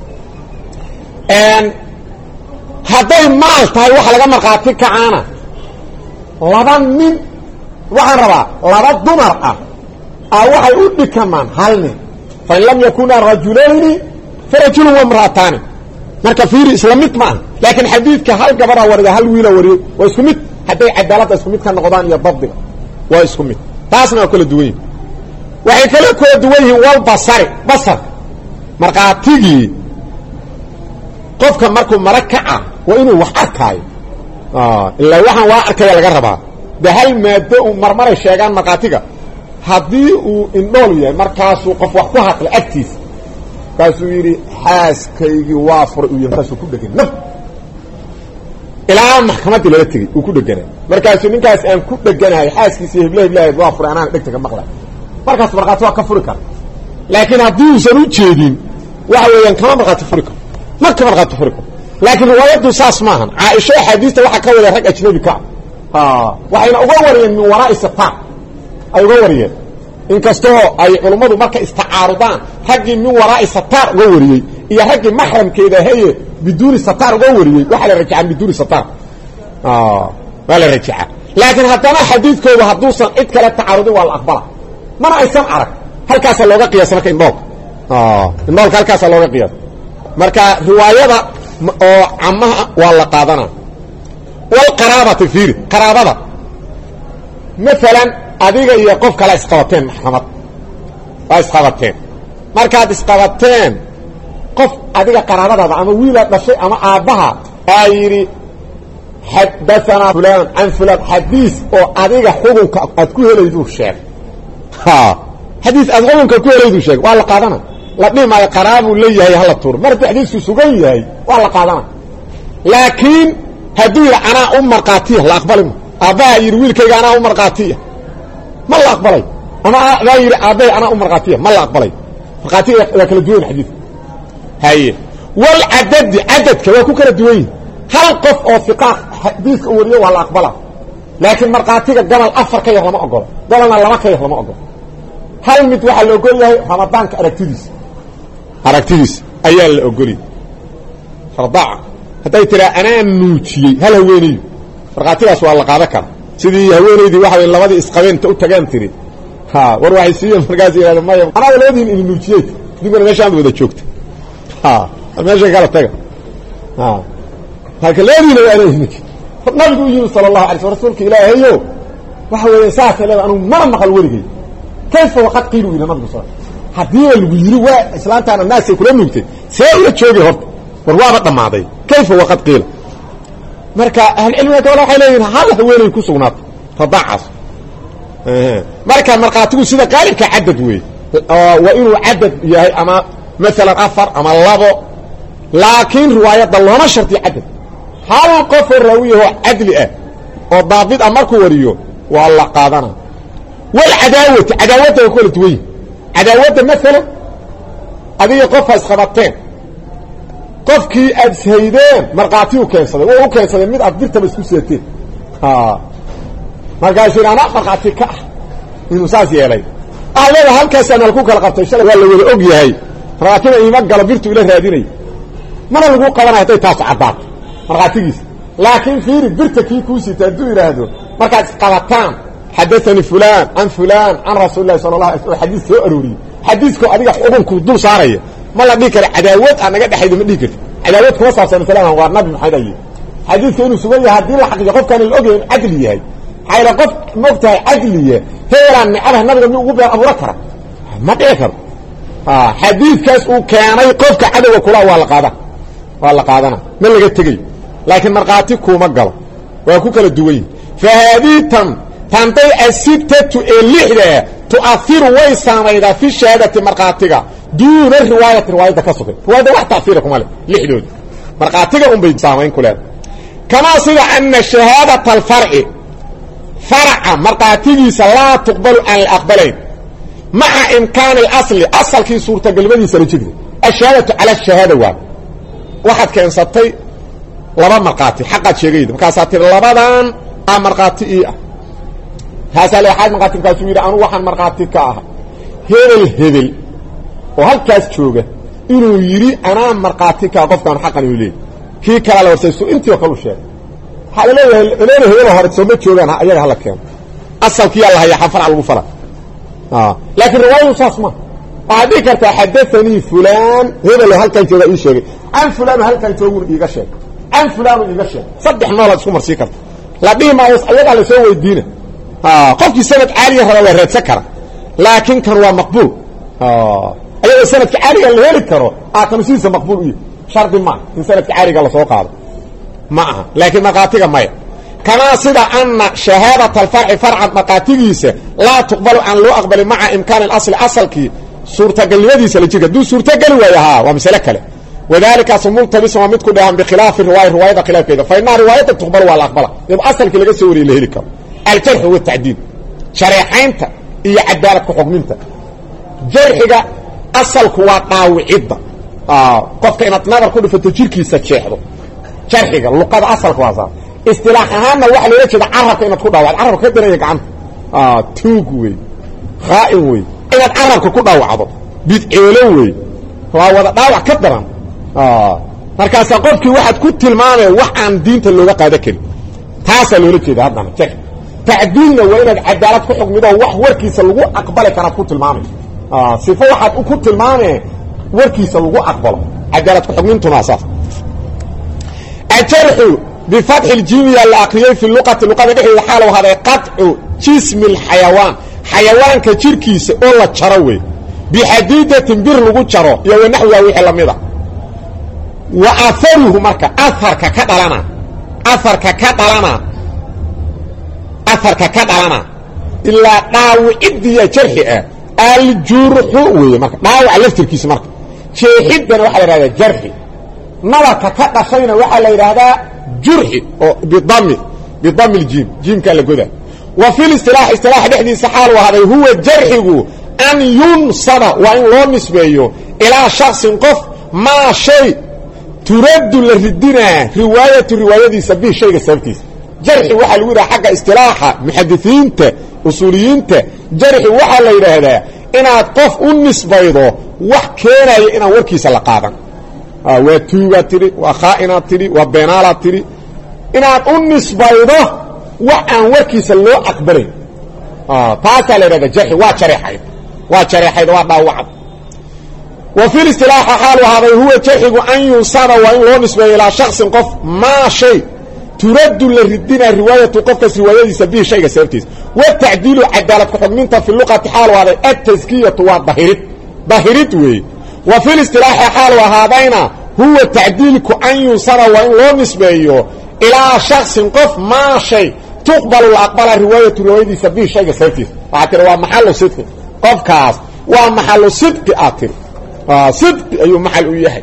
هذا المال تاي وحا لغا مرقاتي كعانا لبان من وحا ربا لبا دمر وحا يقول كمان هلني فإن لم يكون رجلين فرجل وامرأتان marka fiiri islamid ma laakiin xadiidka hal gabara warida hal wiila wariyo waa isku mid haday cadaalad isku mid ka noqdaan iyo dabdiga waa isku mid taasna kala duwan waxay kala duwan yihiin wal basar marqaatigi qofka markuu marakaca waa inuu wax arkaayo illa waxan waa arkaya laga rabaa de hal maado uu marmar sheegan marqaatiga hadii uu indhool yahay markaas uu qof wax ku hadla agtiis kaasuu yiri xaaskaygii waa fur u yahay ku dhagan naf ilaa maxkamadda la tagay uu ku dhaganay markaasuu ninkaas aan ku dhaganahay xaaskiisa heblahay waa fur anaan dhigtaga maqlay markaas marqaati waa ka furi kara laakiin haddii uu sanu jeedin waxa weeyaan kama marqaati furi kara marqaati furi kara laakiin riwaayadu saas maahan Aisha xadiista waxa ka wada rag ajnabi ka waxayna uga wariyeen min waraa istaa ay uga wariyeen in kasto ay culimadu marka istacaarudaan ragii min waraa satar uga wariyay iyo ragii mahramkeeda haye biduuni satar uga wariyay waxa la rajaa biduuni satar wala rajaa laakiin hadana xadiidkooda haduusan cid kale tacaarudin waa la aqbala mana aysan arag halkaas looga qiyaas marka indhool indhool halkaas looga qiyaas marka riwaayada oo amaha waa la qaadana wal qarabati fiir qarabada مثلا adiga iyo qof kala isqabateen maxkamad waa isqabateen markaad isqabateen qof adiga qaraabadaada ama wiila dhashay ama aabaha ayiri hadathana fulan an fulan hadith oo adiga xukunka aad ku helaydo sheeg hadith aad xukunka ku helaydo sheeg waa la qaadana la dhimay qaraabu leeyahay hala tuur marka hadithku sugan yahay waa la qaadana laakiin hadii ana marqaatiya la aqbalimo aabaha yiri wiilkayga ana marqaatiya ما الله أقبلي أما غير أبي أنا مرقاتية ما الله أقبلي مرقاتية لكن الدوين حديث هاي والعدد عدد كواكو كلا دوين هل قف أو ثقاء حديث أوليه ولا أقبله لكن مرقاتية قبل أفر كيه لما أقبل قبل لما كيه لما أقبل هل متوحى اللي أقول له رمضانك أركتيديس أيها اللي أقول لي رضاعة حتى ترى أنا نوتي هل هويني مرقاتية أسوأ الله قادك sidii haweeneydii waxa ay labadii isqabeenta u tagaan tiri war waxay siiyeen markaas yiraahdo ma ana walaadin in nuujiyay diguna meeshaan wada joogta meesha kala taga halka leedina waa inay nabigu yiri sallallahu alayhi wa rasuulka ilaahayo waxa weeye saas leeyahay anu mar maqal warigay kayfa waqad qiilu ila nabiga sallallahu hadii lagu yiri waa islaantaana naas ay kula nuugtay see ila joogay horta war waaba dhamaaday kayfa waqad qiila marka ahli cilmiga wala waxay leeyihiin hal haweenay ku sugnaat tadacas marka marqaatigu sida qaalibka cadad weey waa inuu cadad yahay ama mesela afar ama labo laakiin riwaayada looma sharti cadad hal qof rawiyo adli oo daabid amarku wariyo waa la qaadana wal adawatu kala duway adawada mesela adiga qof isqabateen qofkii aad saydeen marqaatigu keensaday oo u keensaday mid aad dirta isku seeteen markaasina ana marqaati ka inuu saas yeelay ahlada halkaas aan ku kala qabtay shalay waa la wada og yahay markhaatina iima galo birtu ila raadinay mana lagu qabanayo hadday taas caddaato markhaatigiisa laakiin fiiri birta kii kuu sita hadduu yidhaahdo markaad isqabataan xadaanii fulaan can fulaan can rasuuli lahi sala allah alay sl xadiis soo arooriyey xadiiskoo adiga xukunkuu dul saaraya ma la dhihi kara cadaawad aa naga dhexayda ma dhihi karti cadaawad kuma saabsan masalada waa nabi maxamed aye xadiiska inuu sugan yahay haddii la xaqiijo qofkaan la ogyahay in cadli yahay xayla qof moogtahay cadliya heelaan necabah nabiga mi ugu been abuura kara ma dhici karo xadiidkaas uu keenay qofka cadowga kula waa la qaadana ma laga tegay laakiin markhaati kuuma galo waa ku kala duwan yihi fa haadii tanday asittatu ee lixda tu'airu way saamaydaa fi shahaadati markhaatiga duuna riwaayati riwaayadda ka sugay riwaayadda wax taiira kuma le lixdooda markhaatiga unbay saamayn ku leeda kamaa sida ana shahaadata alfarci farca markhaatigiisa laa tuqbalu aan la aqbalayn maca imkaani اlasli asalkii suurtagalnimadiisa la jirta ashahaadatu cala shahaada waa waxaad keensatay laba markhaati xaqaad sheegayda markaasaa tiri labadan aa markhaati ii ah taasaa leexaad markhaati markaasuu yidhi anugu waxaan markhaati ka ahay hebel oo halkaas jooga inuu yidhi anaa markhaati kaa qofkaan xaqan uu leeyay kii kalaa la warsayso intii oo kale u sheegay waxaa la leeyahay leena hebelo hore sooma joogaan ayaga hala keeno asalkiyaa la hayaa farca lagu fala laakiin riwaayadu saas ma waxaad dhihi kartaa xadaanii fulaan hebelo halkan jooga ii sheegay can fulaan halkan joogun iiga sheegay can fulaan iiga sheegay saddex noolaad isku marsii karta la dhihi maayo ayagaa la soo weydiina qofkii sanad caaliga raba waa raadsan kara laakiin kan waa maqbuul ayagoo sanadka caaliga la heli karo tamsiisa maqbuul u yahy shardi maaha in sanadka caaliga lasoo qaado ma aha laakiin markhaatiga maya kamaa sida ana shahaadata alfarci farcan markhaatigiisa laa tuqbalu aan loo aqbalin maca imkaani اlasli asalkii suurtagalnimadiisa la jirka hadduu suurtageli waayo waa masale kale wadalikaas multabisan waa mid ku dheehan bikhilaafi riwaayada khilaafkeeda fa inaha riwaayada tuqbal waa la aqbala iyadoo asalkii laga soo wariyey la heli karo aljarxu watacdiil shareexaynta iyo cadaaladka xukminta jarxiga asalku waa dhaawicidda qofka inaad nadar ku dhifato jirkiisa jeexdo jarxiga luqada asalka waa saa istilaax ahaanna waxaa loola jeeda carabka inaad ku dhaawacdo carabka ka daranya gacanta tuug wey khaa'in wey inaad carabka ku dhaawacdo bidceelo wey waa wada dhaawac ka daran markaasaa qofkii waxaad ku tilmaamaya wax aan diinta looga qaada karin taasaa loola jeeda haddana jarxi tacdiilna waa inaad cadaalad ku xukmido wax warkiisa lagu aqbali karaad ku tilmaamay sifo waxaad ku tilmaamee warkiisa lagu aqbalo cadaalad ku xukmintuna saas ajarxu bifatxi اljimiya la akriyey fi luqati luqada dhexdeeda xaal haday qaطcu jismi اlxayawaan xayawaanka jirkiisa oo la jaro wey bixadiidatin bir lagu jaro iyo wanaxwiha wixii lamida wa aharuhu marka aarka ka dhalana ilaa dhaawicidiya jarxi ah aljurxu wey marka dhaawaca laftirkiisa marka jeexidana waxaa la yidhahdaa jarxi nabarka ka dhashayna waxaa la yidhaahdaa jurxi oo bidami اljiim jiimkaa la goda wa fi listilaax istilaax dhexdiisa xaal u ahaday huwa jarxigu an yunsaba waa in loo nisbeeyo ilaa shaksin qof maa shay turaddu la ridinaa riwaayatu riwaayadiisa bi shayga sababtiisa jarxi waxaa lagu yidhaha xagga istilaaxa muxadisiinta usuuliyiinta jarxi waxaa la yidhaahdaa inaad qof u nisbaydo wax keenaya inaan warkiisa la qaadan waa tuugaad tidhi waa khaa'inaad tidhi waa beenaalaad tidhi inaad u nisbaydo wax aan warkiisa loo aqbalayn taasaa la yidhahdaa jarxi waa jareexayd waa dhaawacad wa fi listilaaxa xaalu ahaaday huwa jarxigu an yunsaba waa in loo nisbeeyo ilaa shaksin qof maa shay turaddu la ridinaa riwaayatu qofkaas riwaayadiisa bihi shayga sababtiisa watacdiilu cadaalad ku xugminta fi luqati xaalu ahaaday ataskiyatu waa dahirid weeye wa fi listilaaxi xaalu ahaadayna huwa tacdiilku an yunsaba waa in loo nisbeeyo ilaa shaksin qof maa shay tuqbalu la aqbala riwaayatu riwaayadiisa bihi shayga sababtiisa waxaa tiri waa maxalu sidqi qofkaas waa maxalu sidqi aad tiri sidqi ayuu maxal u yahay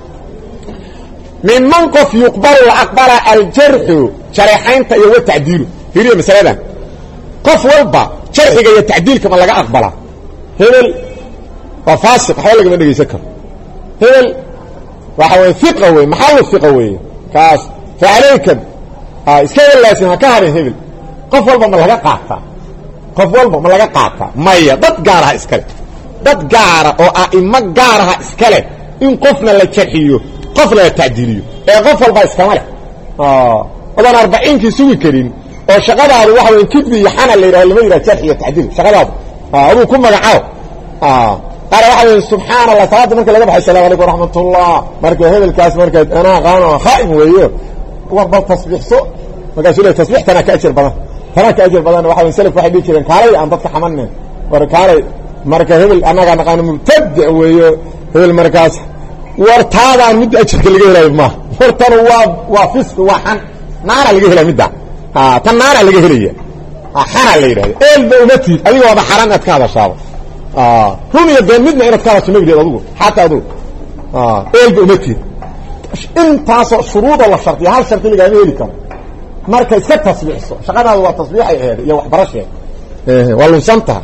minman qof yuqbalu la aqbala aljarxu jareexaynta iyo watacdiilu hiriya masaladan qof walba jarxiga iyo tacdiilka ma laga aqbalaa hebel waa faasiq waxba lagama dhegaysan karo hebel waxa weye iqa wey maxalu iqa weeye kaas fa calayka iska walaasin ha ka harin hebel qof walba ma laga qaataa maya dad gaaraha iskale dad gaara oo a'immo gaaraha iska leh in qofna la jarxiyo qofna la tacdiiliyo ee qof walba iskama leh odan 40 sugi karin oo shaqadaadu waxa weyn kibdi iyo xana la yiraahdo lama yiraahdo jarx iyo tacdiil shaqadaadu aduu ku magacaabo qaar waxa weyn subhanallah salaada marka laga baxay salaamu alaykum raxmatullah marka hebelkaas marka ana qaano khaa'im weeyo warba tasbiixso marka soo tasbiixtana ka ajir badan waxa weyn salaf waxay dhigi jireen kaalay aan dadka xamaneen warkaalay marka hebel anaga naqaan mubtadi weeyo hebel markaas wartaadaan mid ajirka laga helay ma wartan waa fisq waxan naara laga helay midda tan naara laga helay xana la yiraahdo eelba umatid adiga wada xaran aad ka hadashaabo rumiya been midna inaad ka hadasho nabigeed adigu xataa adigu eelba umatid intaas shuruuda la shartiyo hal sharti laga heli karo marka iska tasbiixso shaqadaadu waa tasbiixay ahayd iyo wax barashay wallu santa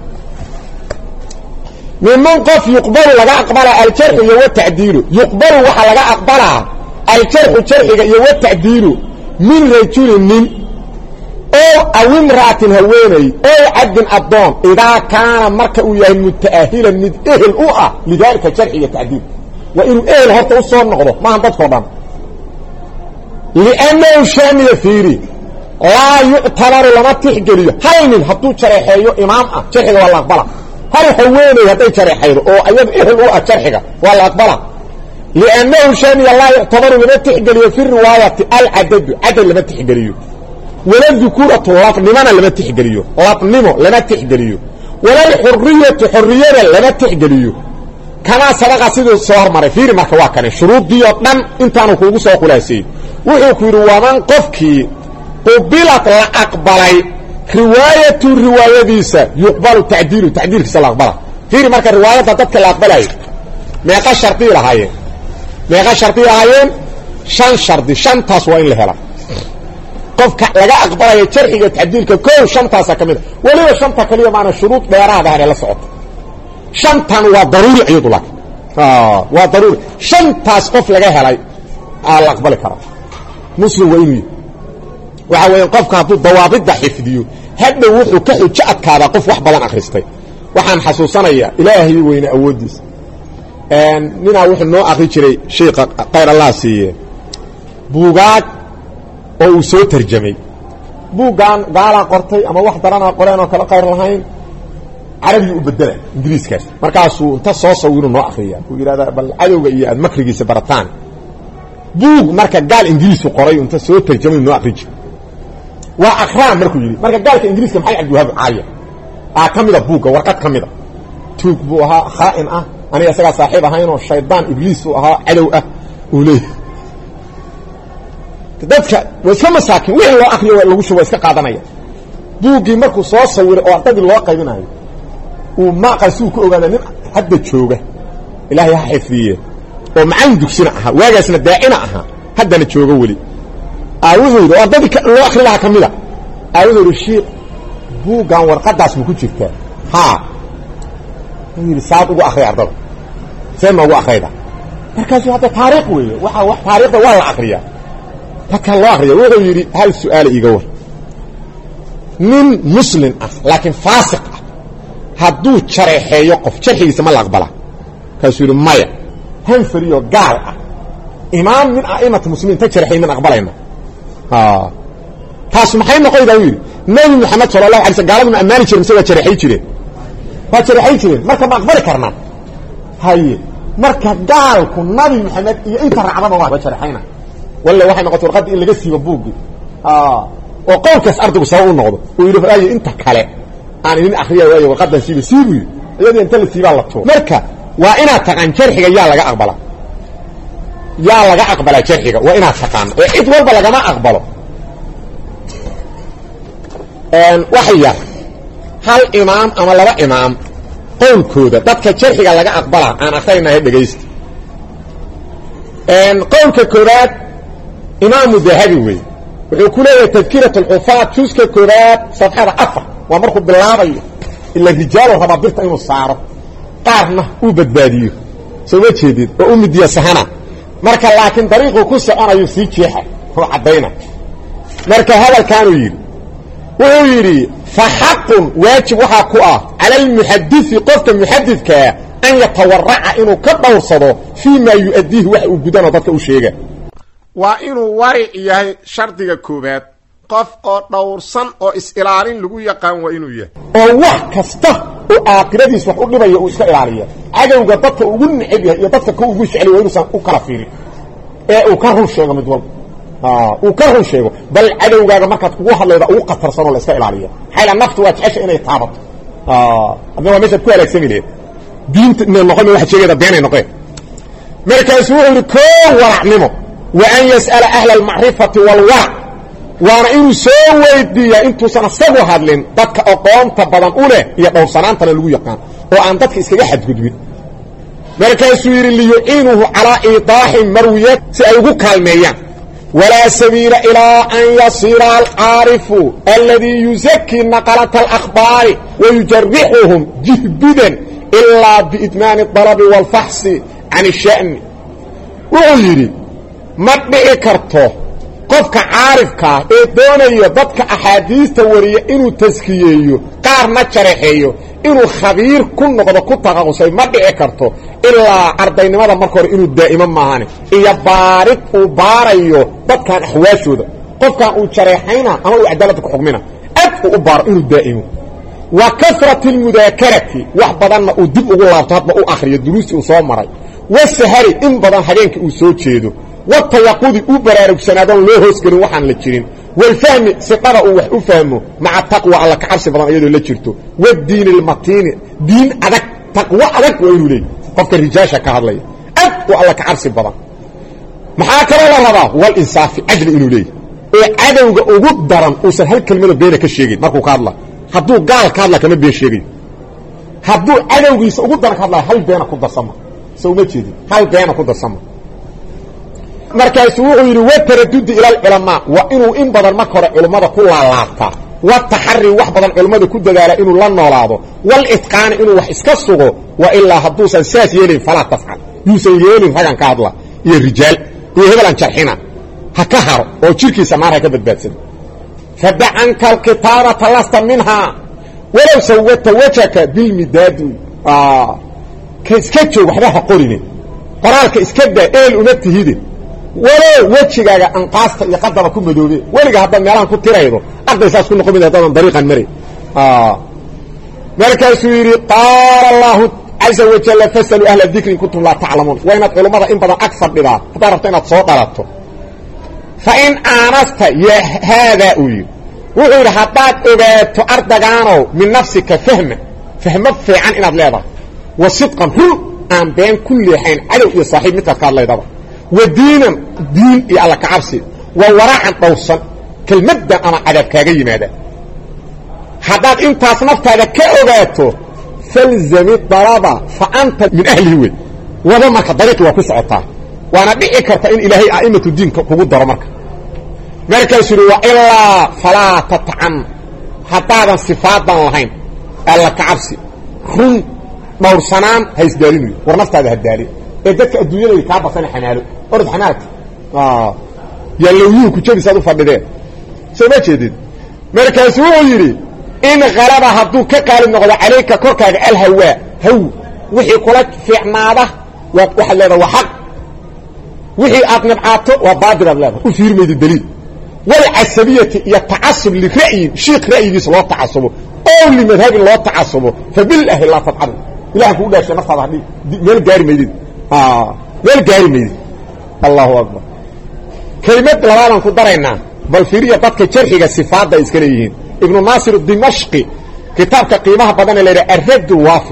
ممن قف يقبل لغا اقبل الجرح يو التعديل يقبل وحا لغا اقبل الجرح الجرح يو التعديل من رجل من او امرأة هويني او عبد الضون اذا كان مركا يا متأهلا من اهل اوعى لذلك الجرح يتعديل وان اهل هرت وصور نقضه ما عندك فضان لانه شامل فيري لا يعتبر لما تحجريه هل من هدو جرحيه امام جرحه والله اقبله هل حويني هدي جرحيده او ايد اهل او جرحيده ولا اقبله لانه شان الله يعتبر لما تحجريه في الروايه عدد لما تحجريه ولا الذكوره لطنمنا لما تحجريه لطنمه لما تحجريه ولا الحريه لما تحجريه كما سبق سيده سوار مره فير marka waa kan shuruud diyo dhan intaanu kuugu soo khulaasay wuxuu ku yiri waa man qofkii قبلت لا اقبلي روايتيسا يقبل تعديل كسا لا اقبله فيري marka riwaayada dadka la aqbalay meeqa sharti lahaayeen shan shardi shantaas waa in la hela qofka laga aqbalayo sharciga tacdiilka koow shantaas kamida waliba shanta kaliya maana shuruud dheeraad ah la socoto shantan waa daruuri ayadu lak waa daruuri shantaas qof laga helay la aqbali karo muslim wayni waxa weeyaan qofka hadduu dawaabida xifdiyo hadda wuxuu ka xujo adkaada qof wax badan akhristay waxaan xasuusanayaa ilaahay weyna awoodiisa nina wuxuu noo akhri jiray sheekha khayr Allah siiye buugaag oo uu soo tarjumay buugaan gaala qortay ama wax darana qoreen oo kala khayr lahayn carabi u bedela ingiriiskaas markaasuu inta soo sawiro noo akhriyaa uu yiraahdaa bal cadowga iyo aad makrigiisa barataan buug marka gaal ingiriis u qoray inta soo tarjumay noo akhri jiray waa akhraa markuu yiri marka gaalka ingiriiska maxay abduhab caaya kamida buuga warqad kamida tuug buu ahaa khaa'in ah aniga isaga saaxiib ahayn oo shaydaan ibliis uu ahaa cadow ah uu leeyahay dadka waska masaakin wixii loo akhriyo lagu shubo iska qaadanaya buugii markuu soo sawiray oo ardadii loo qaybinayo uu ma qasuu ku ogaada nin hadda jooga ilaahay ha xifdiye oo macaan dugsina aha waagaasna daacina aha haddana jooga wali aawuhu ardadii loo akhri laha kamida aawuhu sheekh buugan warqadaas ma ku jirtaa ha yiri saad ugu akhri ardada sema ugu akhrida markaas hada taariikh weeye waxa wax taariikhda waa la akhriyaa taka loo akhriyo wuxuu yiri hal su'aal iga war nin muslim ah laakiin faasiq ah hadduu jareexeeyo qof jarxigiisa ma la aqbala kaasuu yiri maya han fariyo gaal ah imaam min a'immat muslimiin ta jarxay min aqbalayna taas maxay noqoydaa uu yiri nabi maxamed sallallahu alayhi wasallam gaaladu amaani jiray isaga jarxay jiray waa jarxay jiray marka ma aqbali karnaa haye marka gaalku nabi maxamed iyo inta raacdaba waa jarxayna walla waxay noqotay warqad in laga siibo buugi oo qowlkaas ardaygu soo u noqdo oo yiri ay inta kale aan idin akhriyo way warqadan siibi iyadoo inta la siiba la too marka waa inaad taqaan jarxiga yaa laga aqbala jarxiga waa inaad taqaan ee cid walba laga ma aqbalo waxya hal imaam ama laba imaam qowlkooda dadka jarxiga laga aqbala aan akhrinahay dhageysta qowlka koobaad imaamu dahabi weey wuxuu ku leeyahay tadkiratul xufaat juska koobaad safxada 4 waa markuu bilaabayo ila rijaal raba birta inuu saaro qaarna uu badbaadiyo soo jeedid oo umidiya sahana marka laakiin dariiqo ku soconayo si jeexa oo cadayna marka hadalkaanu yiri wuxuu yiri fa haqqun waajib waxa ku ah ala al muhaddith qofka muhaddithka an yatawaraca inuu ka dhowrsado fii maa yu-addiihi wax uu gudano dadka u sheega waa inuu waric yahay shardiga koobaad qof oo dhowrsan oo is-ilaalin lagu yaqaan waa inuu yahay oo wax kasta oo aakhiradiis wax u dhibaya uu iska ilaaliya cadowga dadka ugu neceb yahay iyo dadka ka ugu jecel waa inuusan u kala fiirin ee uu ka run sheego mid walba uu ka run sheego bal cadowgaaga markaad ugu hadlayda ugu qatarsanoo la iska ilaaliya xayla naftu waa jecesha inay taabato adna waa meeshaad ku halaagsami laheed diinta inay noqon waxaad sheegayda beenay noqeen markaasuu wuxuu yidhi koo waracnimo wa an yas'ala ahla almacrifati waalwarac waana inuu soo weydiiyaa intuusan isagu hadlin dadka aqoonta badan u leh iyo dhowrsanaantana lagu yaqaan oo aan dadka iskaga xadgudbin markaasuu yidhi liyuciinuhu calaa iidaaxi marwiyat si ay ugu kaalmeeyaan walaa sabiila ilaa an yasiira alcaarifu aladii yuzakii naqalata alakhbaari wayujarixuhum jihbidan ilaa biidmaani dalabi waalfaxsi can isha'ni wuxuu yidhi ma dhici karto qofka caarifkaa ee doonaya dadka axaadiista wariya inuu taskiyeeyo qaarna jaraxeeyo inuu khabiir ku noqdo ku taqaqusay ma dhici karto ilaa ardaynimada marka hore inuu daa'imo maahane iyo baarid uu baarayo dadkan axwaashooda qofkan uu jareexayna ama uu cadaaladda ku xugmina ad uu u baaro inuu daa'imo wa kasrati almudaakarati wax badanna uu dib ugu laabto hadba u akhriyo duruustii uu soo maray wasahari in badan habeenkii uu soo jeedo watayaqudi u baraarugsanaadon loo hoosgelin waxaan la jirin walfahmi siqada uu wax u fahmo maca taqwa alla ka cabsi badan iyadoo la jirto wadiini almatiini diin adag taqwo adag waa inuu leeyahy qofka rijaasha ka hadlaya ad oo alla ka cabsi badan maxaa kaloo la rabaa walinsaafi cadli inuu leeyahy ee cadowga ugu daran uusan hal kelmado beena ka sheegayn markuu ka hadla hadduu gaal ka hadla kama been sheegayo hadduu cadowgiisa ugu daran ka hadlaya hal beena ku darsama soo uma jeedin hal beena ku darsama markaasuu wuxuu yidhi wataradudi ila alculamaa waa inuu in badan marka hore culummada ku laalaabtaa wataxari wax badan culummada ku dadaala inuu la noolaado walitqaani inuu wax iska sugo wa ilaa hadduusan saas yeelin falaa tafcal yuusan yeelin ragan ka hadla iyo rijaal iyo hebelan jarxina ha ka haro oo jirkiisa naar ha ka badbaadsado fadacanka alkitaabata lasta minhaa walow sawata wajhaka bilmidaadi ka iska joog waxba ha qorine qoraalka iska daa eel uma tihide walow wejigaaga anqaasta iyo qadaba ku madoobe weliga haddaad meelahan ku tiraydo arday saas ku noqon mid haddaadan dariiqan maray markaasuu yidhi qaala allahu caza wajalla fasaluu ahla dikri in kuntum laa taclamuun waa inaad culummada in badan ag fadhidaa haddaad rabto inaad soo dhalato fa in aanasta ya haadaa uu yidhi wuxuu yidhi haddaad ogaato ardagaanow min nafsika fahmo fiican inaad leedahay wa sidqan run aan been ku leexayn cadow iyo saaxiib midkaad ka hadlaydaba wa diinan diin iyo alla kacabsi wa waracan dhowrsan kelmaddan ama cadaab kaaga yimaada haddaad intaas naftaada ka ogaato falzami dalaba fa anta min ahlihi wey waba marka dariiqi waa ku socotaa waana dhici karta in ilaahay a'imatu diinka kugu daro markaasuu yidhi wa ilaa falaa tatcan haddaadan sifaadan lahayn alla kacabsi run dhowrsanaan ha isdaalinayo war naftaada ha daalin ee dadka adduunyada kaa basana xanaalo orod xanaata yaa lawyuhu ku jabisaad u fadhideen soo ma jeedid markaasuu wuxuu yidhi in kalaba hadduu ka qaalib noqdo calayka korkaaga alhawaa haw wixii kula fiicnaada waxaad leedaha waa xaq wixii aad nibcaato waa baadil aad leedahay u fiirmayda daliil walcasabiyati iyo tacasub lira'yin shiikh ra'yigiisa loo tacasubo ow limadhabin loo tacasubo fabilaahi laa tadcabu ilahan kugu dhaashay naftaada hadhi meel gaari maydid meel gaari maydid allahu akbar kelimad labaadaan ku daraynaa bal fiiriya dadka jarxiga sifaadda ay iska leeyihiin ibnu naasir dimashqi kitaabka qiimaha badan ee la yidhaha arradd lwaafiq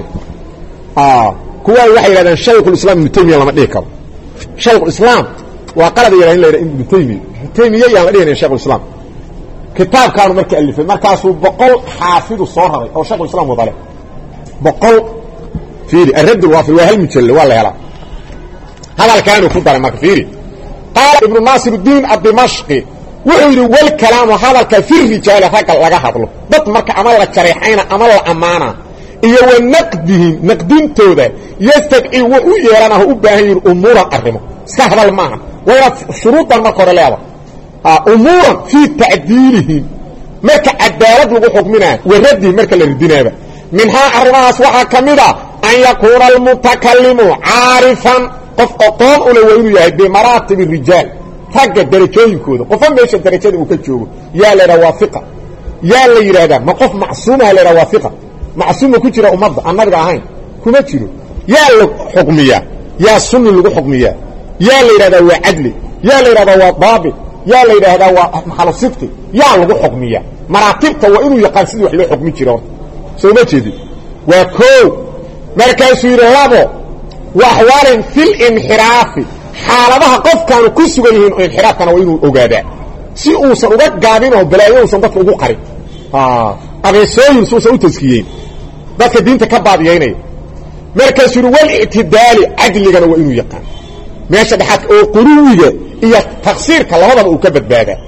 kuwaa waxay yidhahdeen shaykhulislaam ibnu taymiya lama dhihi karo shaykhulislaam waa qalad yadhah in la yidhaha ibnu taymiya ibnu taymiya yaan la dhihinayn shaykhulislaam kitaabkaanu marka alifay markaasuu 100 xaafidu soo raray oo shaykhulislaam wada leh 100 fiiri arradd lwaafiq waa hal mujallo waa la helaa hadalkaanu ku daray marka fiiri qaala ibnu naasir diin addimashqi wuxuu yidhi walkalaamu hadalka fi rijaali ragga laga hadlo dad marka ama la jareexayna ama la ammaana iyo wa naqdihim naqdintooda yastadci wa u yeelanaha u baahan yihi umuuran arrimo iska hadal maaha waa inaad shuruudan marka hore leeda umuuran fii tacdiilihim marka cadaalad lagu xukminaa wa raddihim marka la ridinaaba minhaa arrimahaas waxaa ka mid a an yakuuna almutakalimu caarifan qof oqoon ule waa inuu yahay bimaraatib rijaal ragga darajooyinkooda qofa meesha darajada uu ka joogo yaa la yidhaha waafiqa yaa la yidhahdaa ma qof macsuumaha la yidhaha waafiqa macsuuma ku jira ummadda aan nabiga ahayn kuma jiro yaa la xukmiyaa yaa sunni lagu xukmiyaa yaa la yidhahdaa waa cadli yaa la yidhahdaa waa daabit yaa la yidhaahdaa waa maxalu sidqi yaa lagu xukmiyaa maraatibta waa inuu yaqaan sidii wax loo xukmi jiro soo ma jeedid waa koow markaasuu yidhi labo wa axwaalin fi linxiraafi xaaladaha qofkaanu ku sugan yihiin oo inxiraafkana waa inuu ogaadaa si uusan uga gaabin oo balaayo uusan dadka ugu qarin abeesooyin si uusan u taskiyeyn dadka diinta ka baadiyaynaya markaasuu yidhi walictidaali cadligana waa inuu yaqaan meesha dhexaadka oo quruwiga iyo taksiirka labadaba uu ka badbaadaa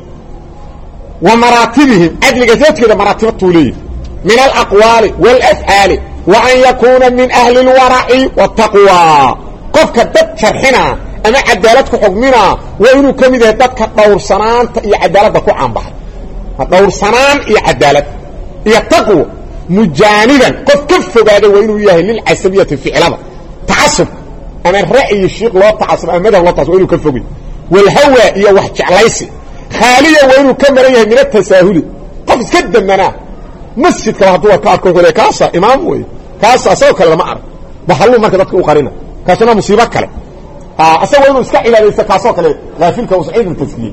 wa maraatibihim cadliga dadkeeda maraatibatuu leeyihi min alaqwaali waalafcaali wa an yakuuna min ahli اlwaraci wاtaqwa qofka dad jarxinaa ama cadaalad ku xugminaa waa inuu ka mid yahay dadka dhowrsanaanta iyo cadaaladda ku caanbaxay dhowrsanaan iyo cadaalad iyo taqwa mujaanidan qof ka fogaaday waa inuu yahay lilcasabiyati ficlada tacasub ama ra'yi shiiq loo tacasub ama madhab loo tacasub waa inuu ka fogay walhawa iyo wax jeclaysi khaaliya waa inuu ka maran yahay min atasaahuli qof iska damanaa masjidkaba hadduu ka arko wuxuu le kaasa imaam wey kaasa asagoo kale lama arag bahalluu marka dadka u qarina kaasuna musiibo kale asagoo inuu iska cibaadaysto kaasoo kale haafilka uu saciid taskiyey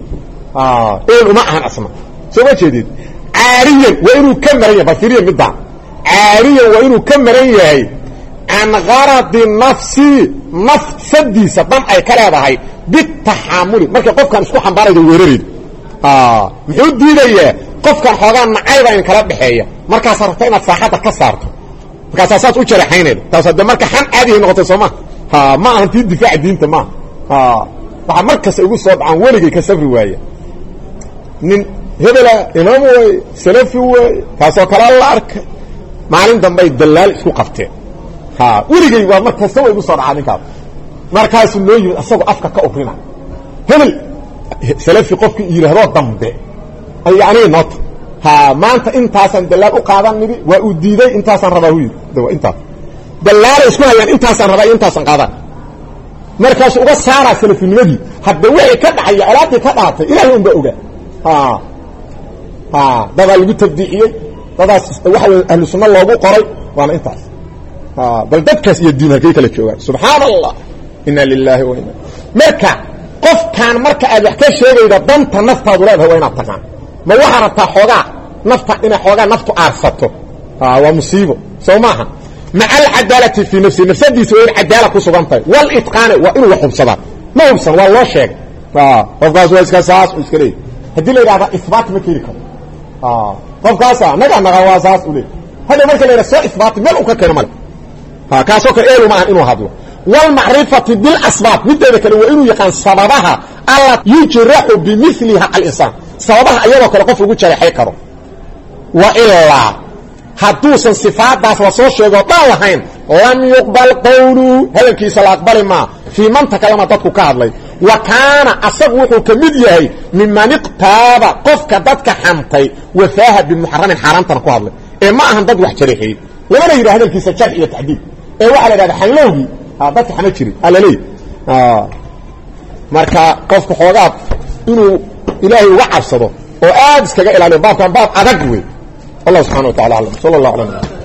een uma ahan asna soo ma jeedid caariyan waa inuu ka maran yahay bafiriya midaan caariyan waa inuu ka maran yahay can garadi nafsi nafsadiisa dan ay ka leedahay bitaxaamuli markay qofkan isku xambaarayda weerareed muxuu diidayaa qofkan xoogaa nacayba in kala dhexeeya markaasaa rabta inaad saaxadda ka saarto markaasaa saas u jaraxaynayda taas hadde marka xan caadihay noqotay soo ma ma ahan tii difaaca diinta maaha waxaa mar kasta igu soo dhacaan weligay ka safri waaya nin hebela imaam wey salafi wey kaasoo kalea la arkay maalin dambay dallaal isku qabteen weligay waa mar kasta wa igu soo dhacaa ninkaas markaasuu noo yimid asagoo afka ka ukrina hebel salafi qofkii yidhaahdoo dambe yani noota maanta intaasaan dallaal u qaadan nidi waa uu diiday intaasaan rabaa hu yidhi intaas dallaalay isku hayaan intaasaan rabaa iyo intaasaan qaadaan markaasuu uga saaraa salafinimadii hadda wixii ka dhacaya olaadii ka dhaatay ilaahay un baa ogaa dadaa lagu tabdiiciyey dadaas waxa wey ahlu sunna loogu qoray waana intaas bal dadkaas iyo diin halkay kala joogaan subxaana allah ina lilaahi wa ina marka qofkaan marka aad wax ka sheegayda danta naftaadu leedahay waa inaad taqaan ma waxaa rabtaa xoogaa nafta inay xoogaa naftu aarsato waa musiibo soo maaha maca alcadaalati fii nafsi nafsadiisa waa in cadaala ku sugan tahay walitqaani waa inuu wax hubsadaa ma hubsan waa loo sheegay qofkaas waa iska saas u iska leeyay haddii la yidhahda isbaat ma keeni karo qofkaasa naga waa saas u leey hadda marka la yidhahda soo isbaati meel uu ka keeno male kaasoo kale eelu ma ahan inuu hadlo wاlmacrifati biاlasbaab mideeda kale waa inuu yaqaan sababaha alla yujraxu bimiliha alinsaan sababaha ayadoo kale qof ugu jareexay karo wa ilaa hadduusan sifaadaas la soo sheego dhan lahayn lam yuqbal qawlu hadalkiisa la aqbali maa fii man takalama dadku ka hadlay wa kaana asagu wuxuu ka mid yahay miman iqtaaba qofka dadka xantay wafaaha bimuxaramin xaaraantana ku hadlay ee ma ahan dad wax jareexeeyey lamana yidhaha hadalkiisa jarx iyo tacdiid ee waxaa la idhahda xanlowgii dadka xama jirin alaleey marka qofku xoogaa inuu ilaahay uga cabsado oo aad iskaga ilaaliyo baabkan baab adag wey allah subxana wa tacala aclam sala allah ala